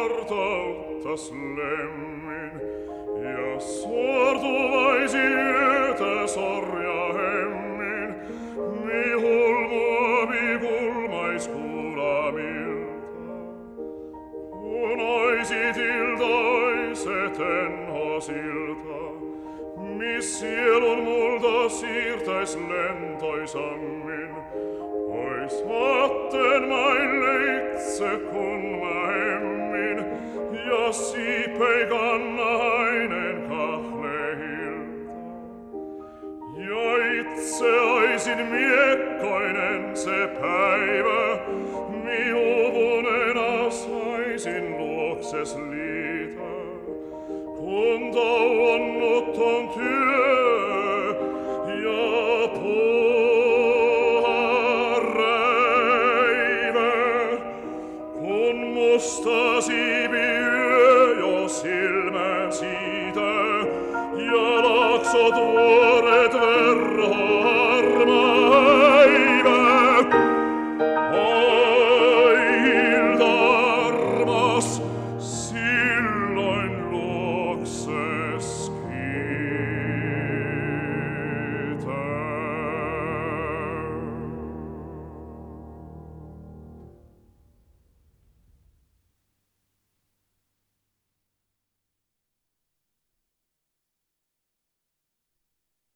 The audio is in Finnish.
hartauttas lemmin, ja sortuvaisi yötä sorja hemmin, mi hulmuavi pulmaiskuulamilta. Kun oisit iltaiset enhosilta, mis sielun multa siirtäis lentoisammin, pois otten maille itse kun mä emmin, ja siipei kannainen kahlehilta. Ja itse oisin miekkoinen se päivä, mi upunena saisin luokses liitä, kun tauonnut on työ ja puha räivä, kun musta siipi yö jo silmän siitä, ja laksot vuoret verho harmaa.